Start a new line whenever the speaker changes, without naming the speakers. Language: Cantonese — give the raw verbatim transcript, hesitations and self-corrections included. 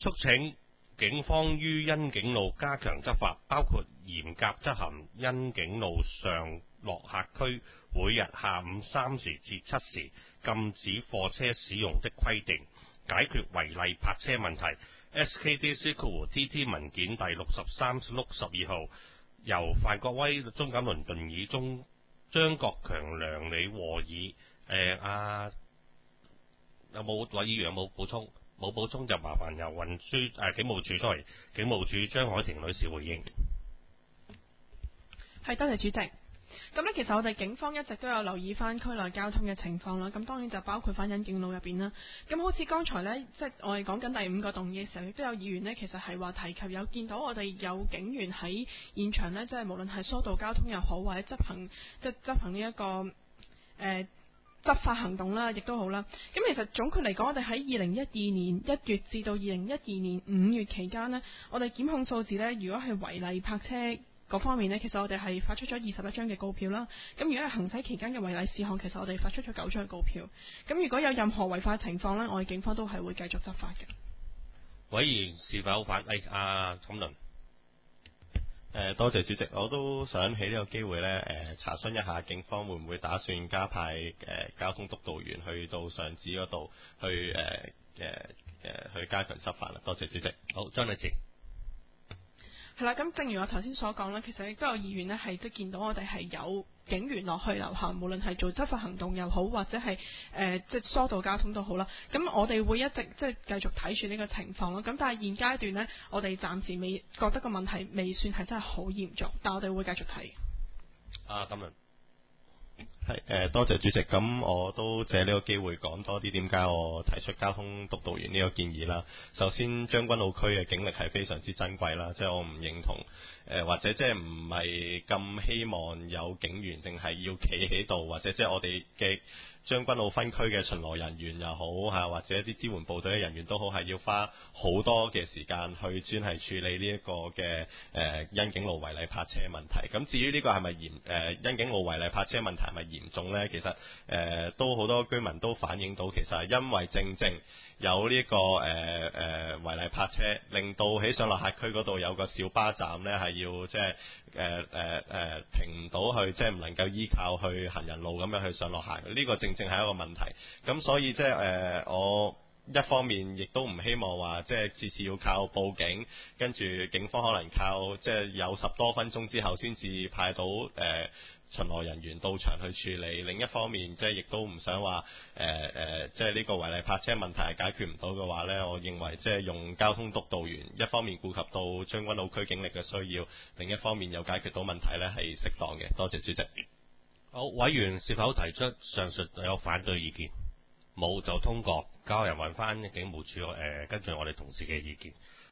促請警方於欣景路加強執法，包括嚴格執行欣景路上落客區每日下午三時至七時禁止貨車使用的規定，解決違例泊車問題。S K D C T T 文件第六十三碌十二號，由范國威、鍾錦麟動議，中張國強、梁李和議。誒阿有冇委員有冇補充？冇補充就麻煩由運輸誒警務處出嚟，警務處張海婷女士回應。
係，多謝主席。咁咧，其實我哋警方一直都有留意翻區內交通嘅情況啦。咁當然就包括翻欣景路入邊啦。咁好似剛才呢，即係我哋講緊第五個動議嘅時候，亦都有議員呢，其實係話提及有見到我哋有警員喺現場呢，即係無論係疏導交通又好，或者執行即係執行呢、這、一個誒、呃、執法行動啦，亦都好啦。咁其實總括嚟講，我哋喺二零一二年一月至到二零一二年五月期間呢，我哋檢控數字呢，如果係違例泊車嗰方面呢，其實我哋係發出咗二十一張嘅告票啦。咁如果係行駛期間嘅違例事項，其實我哋發出咗九張嘅告票。咁如果有任何違法情況呢，我哋警方都係會繼續執法嘅。
委員是否反？誒阿錦麟。
誒多謝主席，我都想起呢個機會呢，誒、呃、查詢一下警方會唔會打算加派誒、呃、交通督導員去到上址嗰度去誒誒誒去加強執法啦。多謝主席。
好，張麗婕。
係啦，咁正如我頭先所講啦，其實亦都有議員呢係即係見到我哋係有警員落去樓下，無論係做執法行動又好，或者係誒、呃、即係疏導交通都好啦。咁我哋會一直即係繼續睇住呢個情況咯。咁但係現階段呢，我哋暫時未覺得個問題未算係真係好嚴重，但我哋會繼續睇。
啊，錦麟。
係誒、呃，多謝主席。咁我都借呢個機會講多啲點解我提出交通督導員呢個建議啦。首先，將軍澳區嘅警力係非常之珍貴啦，即係我唔認同誒、呃，或者即係唔係咁希望有警員淨係要企喺度，或者即係我哋嘅將軍澳分區嘅巡邏人員又好嚇，或者一啲支援部隊嘅人員都好，係要花好多嘅時間去專係處理呢一個嘅誒欣景路違例泊車問題。咁至於呢個係咪嚴誒欣景路違例泊車問題係咪嚴重呢？其實誒、呃、都好多居民都反映到，其實係因為正正有呢、這個誒誒違例泊車，令到喺上落客區嗰度有個小巴站呢，係要即係誒誒誒停唔到去，即係唔能夠依靠去行人路咁樣去上落客。呢、這個正正係一個問題。咁所以即係誒我一方面亦都唔希望話即係次次要靠報警，跟住警方可能靠即係有十多分鐘之後先至派到誒、呃巡邏人員到場去處理。另一方面，即係亦都唔想話誒誒，即係呢個違例泊車問題係解決唔到嘅話呢，我認為即係用交通督導員，一方面顧及到將軍澳區警力嘅需要，另一方面又解決到問題呢係適當嘅。多謝主席。
好，委員是否提出上述有反對意見？冇就通過，交由問翻警務處誒跟住我哋同事嘅意見。